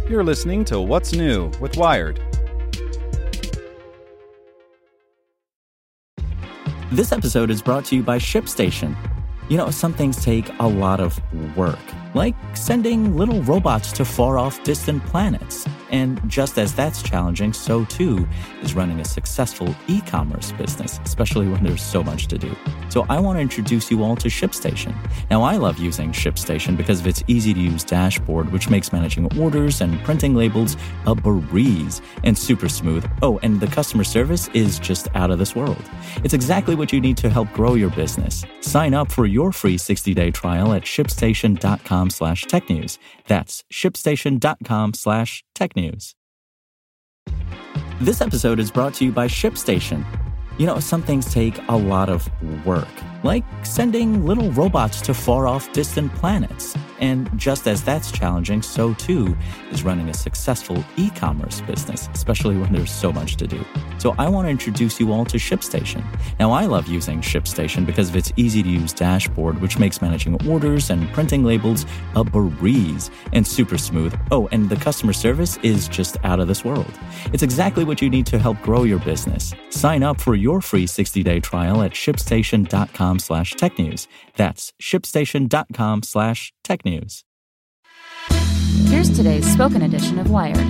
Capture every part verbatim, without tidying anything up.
You're listening to What's New with Wired. This episode is brought to you by ShipStation. You know, some things take a lot of work, like sending little robots to far-off distant planets. And just as that's challenging, so too is running a successful e-commerce business, especially when there's so much to do. So I want to introduce you all to ShipStation. Now, I love using ShipStation because of its easy-to-use dashboard, which makes managing orders and printing labels a breeze and super smooth. Oh, and the customer service is just out of this world. It's exactly what you need to help grow your business. Sign up for your free sixty-day trial at shipstation.com slash technews. That's shipstation.com slash technews. This episode is brought to you by ShipStation. You know, some things take a lot of work, like sending little robots to far-off distant planets. And just as that's challenging, so too is running a successful e-commerce business, especially when there's so much to do. So I want to introduce you all to ShipStation. Now, I love using ShipStation because of its easy-to-use dashboard, which makes managing orders and printing labels a breeze and super smooth. Oh, and the customer service is just out of this world. It's exactly what you need to help grow your business. Sign up for your free sixty-day trial at shipstation.com slash technews. That's shipstation.com slash technews. Here's today's spoken edition of Wired.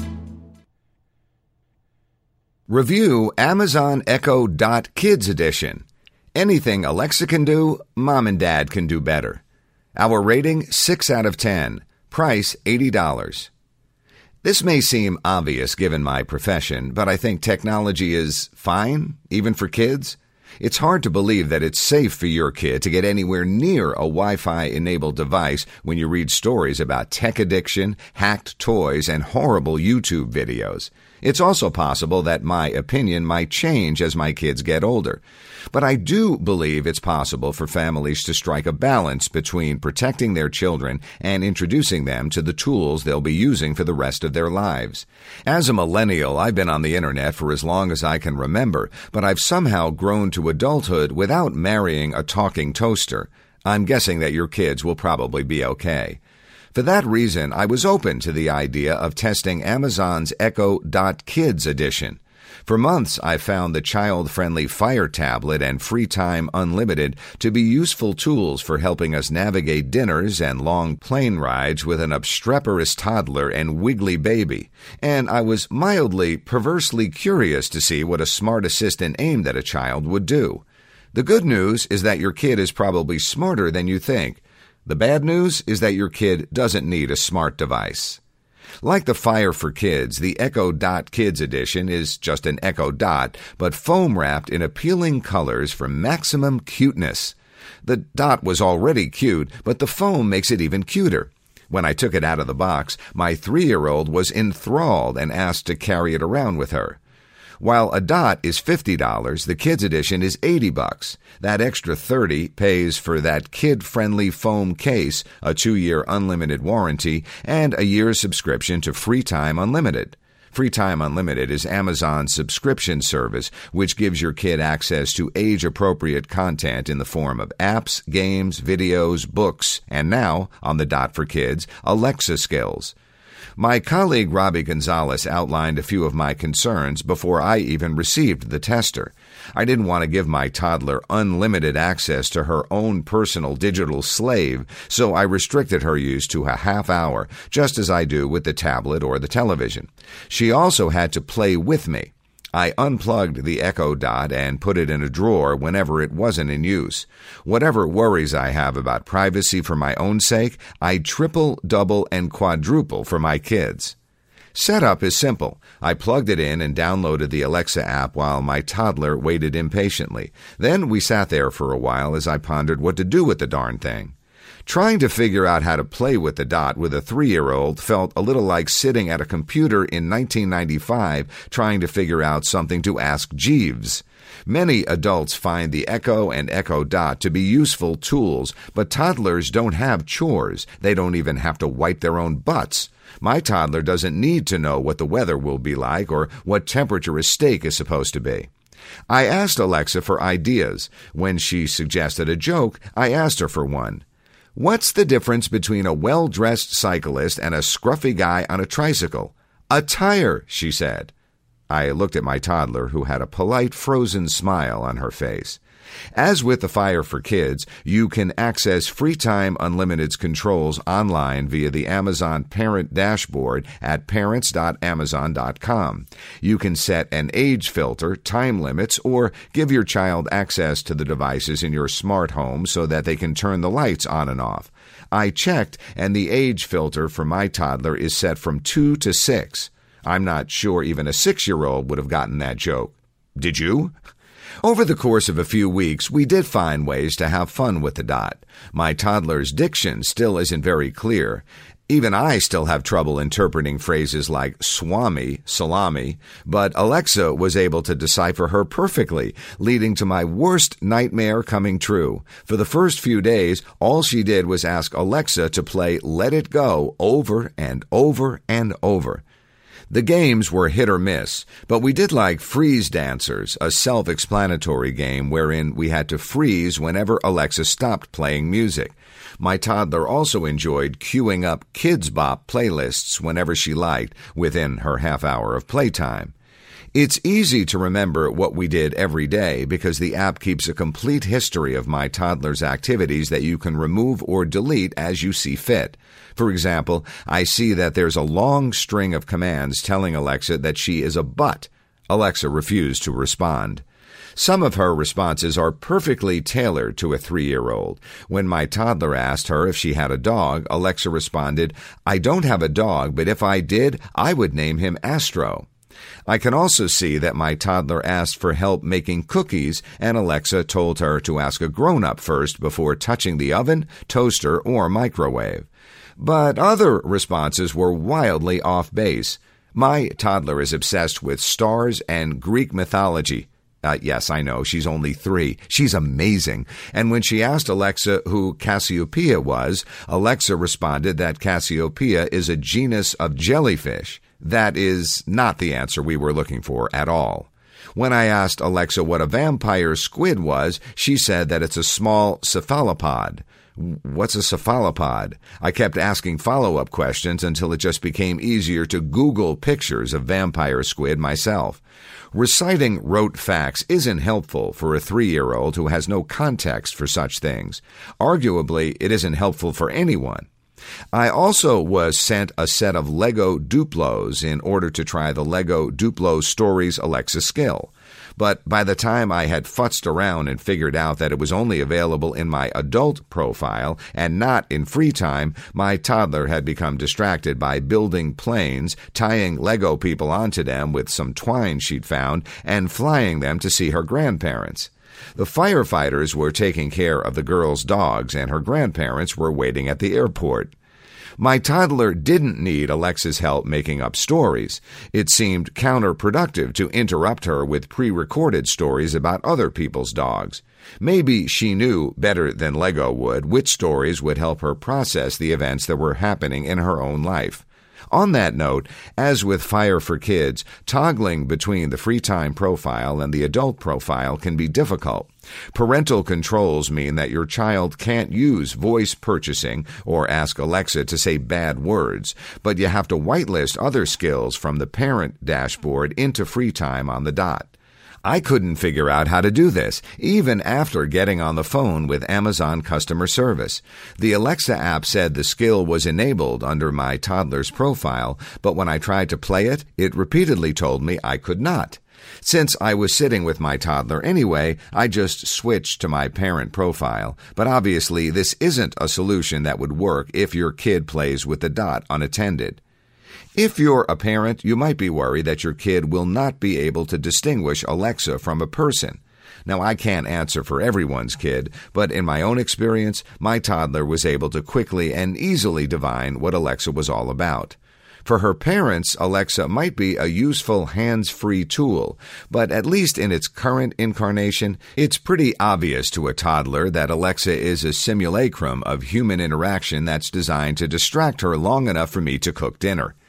Review Amazon Echo Dot Kids Edition. Anything Alexa can do, Mom and Dad can do better. Our rating, six out of ten. Price, eighty dollars. This may seem obvious given my profession, but I think technology is fine, even for kids. It's hard to believe that it's safe for your kid to get anywhere near a Wi-Fi enabled device when you read stories about tech addiction, hacked toys, and horrible YouTube videos. It's also possible that my opinion might change as my kids get older. But I do believe it's possible for families to strike a balance between protecting their children and introducing them to the tools they'll be using for the rest of their lives. As a millennial, I've been on the internet for as long as I can remember, but I've somehow grown to adulthood without marrying a talking toaster. I'm guessing that your kids will probably be okay. For that reason, I was open to the idea of testing Amazon's Echo Dot Kids edition. For months, I found the child-friendly Fire Tablet and FreeTime Unlimited to be useful tools for helping us navigate dinners and long plane rides with an obstreperous toddler and wiggly baby. And I was mildly, perversely curious to see what a smart assistant aimed at a child would do. The good news is that your kid is probably smarter than you think. The bad news is that your kid doesn't need a smart device. Like the Fire for Kids, the Echo Dot Kids edition is just an Echo Dot, but foam-wrapped in appealing colors for maximum cuteness. The Dot was already cute, but the foam makes it even cuter. When I took it out of the box, my three-year-old was enthralled and asked to carry it around with her. While a Dot is fifty dollars, the Kids Edition is eighty bucks. That extra thirty pays for that kid-friendly foam case, a two-year unlimited warranty, and a year's subscription to FreeTime Unlimited. FreeTime Unlimited is Amazon's subscription service, which gives your kid access to age-appropriate content in the form of apps, games, videos, books, and now, on the Dot for Kids, Alexa skills. My colleague Robbie Gonzalez outlined a few of my concerns before I even received the tester. I didn't want to give my toddler unlimited access to her own personal digital slave, so I restricted her use to a half hour, just as I do with the tablet or the television. She also had to play with me. I unplugged the Echo Dot and put it in a drawer whenever it wasn't in use. Whatever worries I have about privacy for my own sake, I triple, double, and quadruple for my kids. Setup is simple. I plugged it in and downloaded the Alexa app while my toddler waited impatiently. Then we sat there for a while as I pondered what to do with the darn thing. Trying to figure out how to play with the Dot with a three-year-old felt a little like sitting at a computer in nineteen ninety-five trying to figure out something to ask Jeeves. Many adults find the Echo and Echo Dot to be useful tools, but toddlers don't have chores. They don't even have to wipe their own butts. My toddler doesn't need to know what the weather will be like or what temperature a steak is supposed to be. I asked Alexa for ideas. When she suggested a joke, I asked her for one. What's the difference between a well-dressed cyclist and a scruffy guy on a tricycle? A tire, she said. I looked at my toddler, who had a polite, frozen smile on her face. As with the Fire for Kids, you can access FreeTime Unlimited's controls online via the Amazon Parent Dashboard at parents dot amazon dot com. You can set an age filter, time limits, or give your child access to the devices in your smart home so that they can turn the lights on and off. I checked, and the age filter for my toddler is set from two to six. I'm not sure even a six-year-old would have gotten that joke. Did you? Over the course of a few weeks, we did find ways to have fun with the dot. My toddler's diction still isn't very clear. Even I still have trouble interpreting phrases like swami, salami, but Alexa was able to decipher her perfectly, leading to my worst nightmare coming true. For the first few days, all she did was ask Alexa to play Let It Go over and over and over. The games were hit or miss, but we did like Freeze Dancers, a self-explanatory game wherein we had to freeze whenever Alexa stopped playing music. My toddler also enjoyed queuing up Kids Bop playlists whenever she liked, within her half hour of playtime. It's easy to remember what we did every day because the app keeps a complete history of my toddler's activities that you can remove or delete as you see fit. For example, I see that there's a long string of commands telling Alexa that she is a butt. Alexa refused to respond. Some of her responses are perfectly tailored to a three-year-old. When my toddler asked her if she had a dog, Alexa responded, "I don't have a dog, but if I did, I would name him Astro." I can also see that my toddler asked for help making cookies, and Alexa told her to ask a grown-up first before touching the oven, toaster, or microwave. But other responses were wildly off base. My toddler is obsessed with stars and Greek mythology. Uh, yes, I know, she's only three. She's amazing. And when she asked Alexa who Cassiopeia was, Alexa responded that Cassiopeia is a genus of jellyfish. That is not the answer we were looking for at all. When I asked Alexa what a vampire squid was, she said that it's a small cephalopod. What's a cephalopod? I kept asking follow-up questions until it just became easier to Google pictures of vampire squid myself. Reciting rote facts isn't helpful for a three-year-old who has no context for such things. Arguably, it isn't helpful for anyone. I also was sent a set of Lego Duplos in order to try the Lego Duplo Stories Alexa skill. But by the time I had futzed around and figured out that it was only available in my adult profile and not in free time, my toddler had become distracted by building planes, tying Lego people onto them with some twine she'd found, and flying them to see her grandparents. The firefighters were taking care of the girl's dogs, and her grandparents were waiting at the airport. My toddler didn't need Alexa's help making up stories. It seemed counterproductive to interrupt her with pre-recorded stories about other people's dogs. Maybe she knew better than Lego would which stories would help her process the events that were happening in her own life. On that note, as with Fire for Kids, toggling between the free time profile and the adult profile can be difficult. Parental controls mean that your child can't use voice purchasing or ask Alexa to say bad words, but you have to whitelist other skills from the parent dashboard into free time on the dot. I couldn't figure out how to do this, even after getting on the phone with Amazon customer service. The Alexa app said the skill was enabled under my toddler's profile, but when I tried to play it, it repeatedly told me I could not. Since I was sitting with my toddler anyway, I just switched to my parent profile. But obviously, this isn't a solution that would work if your kid plays with the dot unattended. If you're a parent, you might be worried that your kid will not be able to distinguish Alexa from a person. Now, I can't answer for everyone's kid, but in my own experience, my toddler was able to quickly and easily divine what Alexa was all about. For her parents, Alexa might be a useful hands-free tool, but at least in its current incarnation, it's pretty obvious to a toddler that Alexa is a simulacrum of human interaction that's designed to distract her long enough for me to cook dinner.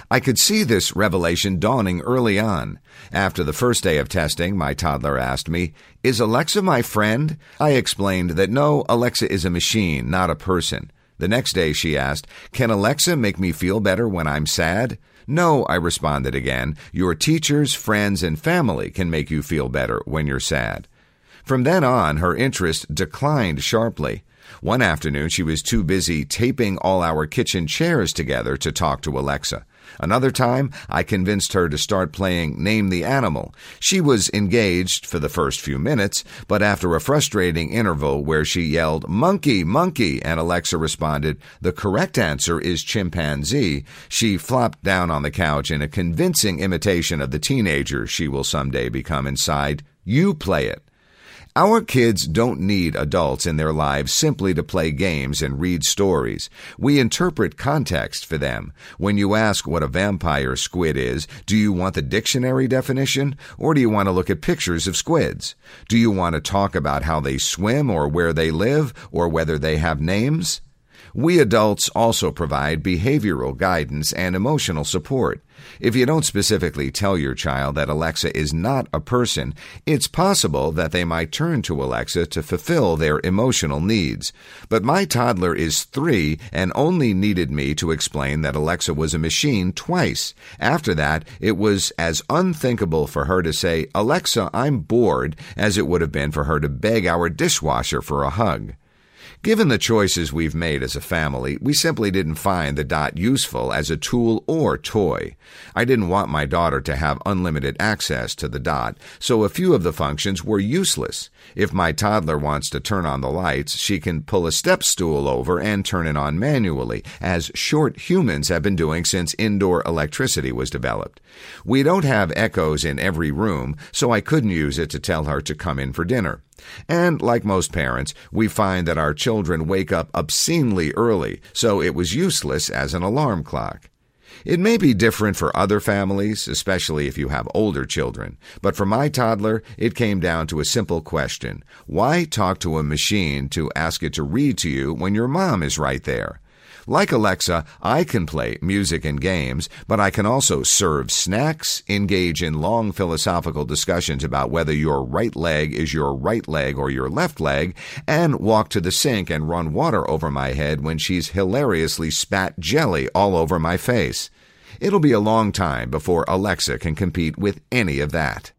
I could see this revelation dawning early on. After the first day of testing, my toddler asked me, "Is Alexa my friend?" I explained that no, Alexa is a machine, not a person. The next day she asked, "Can Alexa make me feel better when I'm sad?" "No," I responded again. "Your teachers, friends, and family can make you feel better when you're sad." From then on, her interest declined sharply. One afternoon, she was too busy taping all our kitchen chairs together to talk to Alexa. Another time, I convinced her to start playing Name the Animal. She was engaged for the first few minutes, but after a frustrating interval where she yelled, "Monkey, monkey," and Alexa responded, "The correct answer is chimpanzee," she flopped down on the couch in a convincing imitation of the teenager she will someday become and sighed, "You play it." Our kids don't need adults in their lives simply to play games and read stories. We interpret context for them. When you ask what a vampire squid is, do you want the dictionary definition, or do you want to look at pictures of squids? Do you want to talk about how they swim or where they live or whether they have names? We adults also provide behavioral guidance and emotional support. If you don't specifically tell your child that Alexa is not a person, it's possible that they might turn to Alexa to fulfill their emotional needs. But my toddler is three and only needed me to explain that Alexa was a machine twice. After that, it was as unthinkable for her to say, "Alexa, I'm bored," as it would have been for her to beg our dishwasher for a hug. Given the choices we've made as a family, we simply didn't find the Dot useful as a tool or toy. I didn't want my daughter to have unlimited access to the Dot, so a few of the functions were useless. If my toddler wants to turn on the lights, she can pull a step stool over and turn it on manually, as short humans have been doing since indoor electricity was developed. We don't have echoes in every room, so I couldn't use it to tell her to come in for dinner. And like most parents, we find that our children wake up obscenely early, so it was useless as an alarm clock. It may be different for other families, especially if you have older children, but for my toddler, it came down to a simple question. Why talk to a machine to ask it to read to you when your mom is right there? Like Alexa, I can play music and games, but I can also serve snacks, engage in long philosophical discussions about whether your right leg is your right leg or your left leg, and walk to the sink and run water over my head when she's hilariously spat jelly all over my face. It'll be a long time before Alexa can compete with any of that.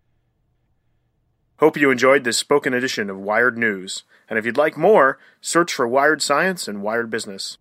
Hope you enjoyed this spoken edition of Wired News. And if you'd like more, search for Wired Science and Wired Business.